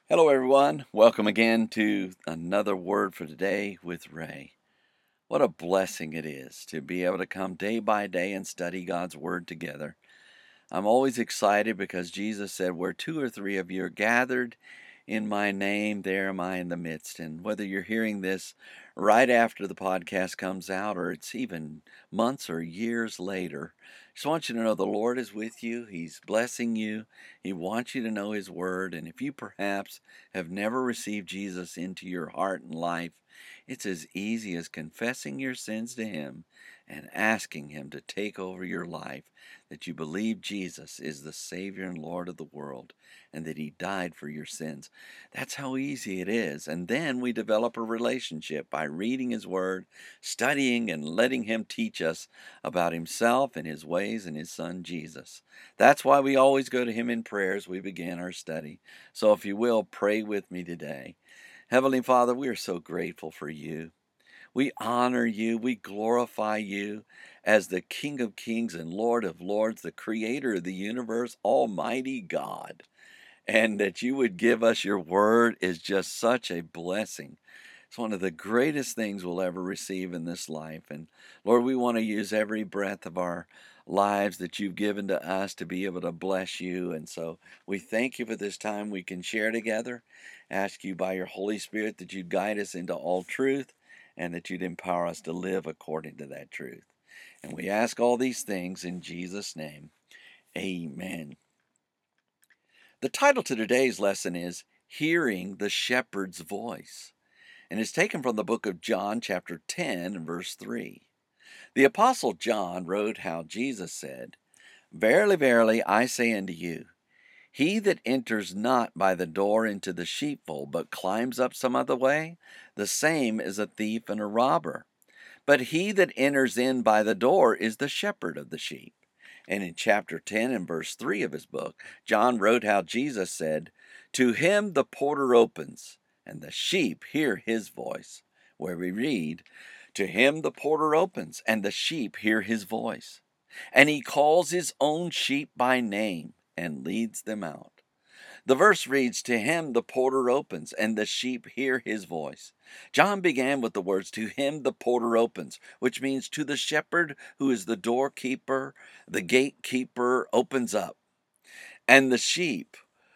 Hello, everyone. Welcome again to another word for today with Ray. What a blessing it is to be able to come day by day and study God's word together. I'm always excited because Jesus said, "Where two or three of you are gathered in my name, there am I in the midst." And whether you're hearing this right after the podcast comes out or it's even months or years later, I just want you to know the Lord is with you. He's blessing you. He wants you to know His word. And if you perhaps have never received Jesus into your heart and life, it's as easy as confessing your sins to Him and asking Him to take over your life, that you believe Jesus is the Savior and Lord of the world and that He died for your sins. That's how easy it is. And then we develop a relationship by reading His Word, studying, and letting Him teach us about Himself and His ways and His Son Jesus. That's why we always go to Him in prayer as we begin our study. So if you will, pray with me today. Heavenly Father, we are so grateful for You. We honor You. We glorify You as the King of Kings and Lord of Lords, the Creator of the universe, Almighty God. And that You would give us Your word is just such a blessing. It's one of the greatest things we'll ever receive in this life. And Lord, we want to use every breath of our lives that You've given to us to be able to bless You. And so we thank You for this time we can share together. Ask You by Your Holy Spirit that You'd guide us into all truth and that You'd empower us to live according to that truth. And we ask all these things in Jesus' name. Amen. The title to today's lesson is Hearing the Shepherd's Voice, and it's taken from the book of John, chapter 10, and verse 3. The Apostle John wrote how Jesus said, "Verily, verily, I say unto you, he that enters not by the door into the sheepfold, but climbs up some other way, the same is a thief and a robber. But he that enters in by the door is the shepherd of the sheep." And in chapter 10 and verse 3 of his book, John wrote how Jesus said, "To him the porter opens, and the sheep hear his voice." Where we read, "To him the porter opens, and the sheep hear his voice. And he calls his own sheep by name, and leads them out." The verse reads, "To him the porter opens, and the sheep hear his voice." John began with the words, "To him the porter opens," which means to the shepherd who is the doorkeeper, the gatekeeper, opens up. And the sheep,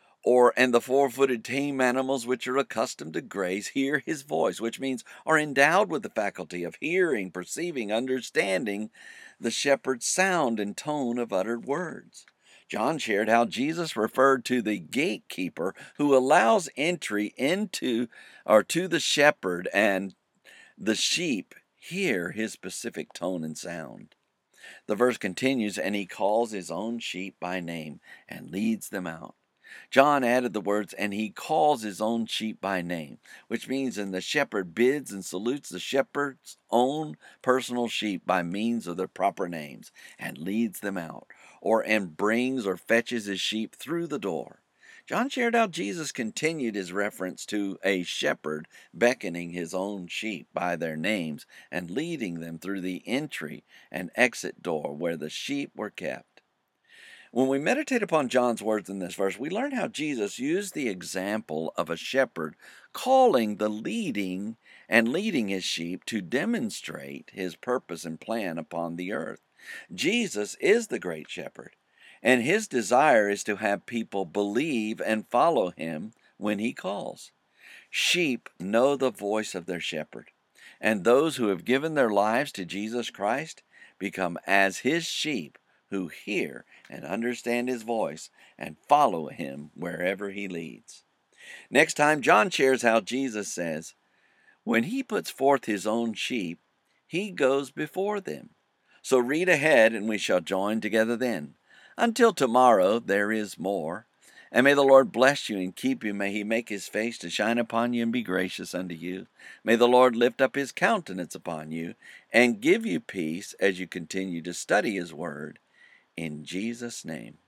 and the four-footed tame animals which are accustomed to graze, hear his voice, which means are endowed with the faculty of hearing, perceiving, understanding the shepherd's sound and tone of uttered words. John shared how Jesus referred to the gatekeeper who allows entry into or to the shepherd, and the sheep hear his specific tone and sound. The verse continues, "And he calls his own sheep by name and leads them out." John added the words, "and he calls his own sheep by name," which means, and the shepherd bids and salutes the shepherd's own personal sheep by means of their proper names and leads them out, and brings or fetches his sheep through the door. John shared how Jesus continued his reference to a shepherd beckoning his own sheep by their names and leading them through the entry and exit door where the sheep were kept. When we meditate upon John's words in this verse, we learn how Jesus used the example of a shepherd calling the leading and leading his sheep to demonstrate his purpose and plan upon the earth. Jesus is the great shepherd, and his desire is to have people believe and follow him when he calls. Sheep know the voice of their shepherd, and those who have given their lives to Jesus Christ become as his sheep who hear and understand his voice and follow him wherever he leads. Next time, John shares how Jesus says, "When he puts forth his own sheep, he goes before them." So read ahead and we shall join together then. Until tomorrow, there is more. And may the Lord bless you and keep you. May he make his face to shine upon you and be gracious unto you. May the Lord lift up his countenance upon you and give you peace as you continue to study his word. In Jesus' name.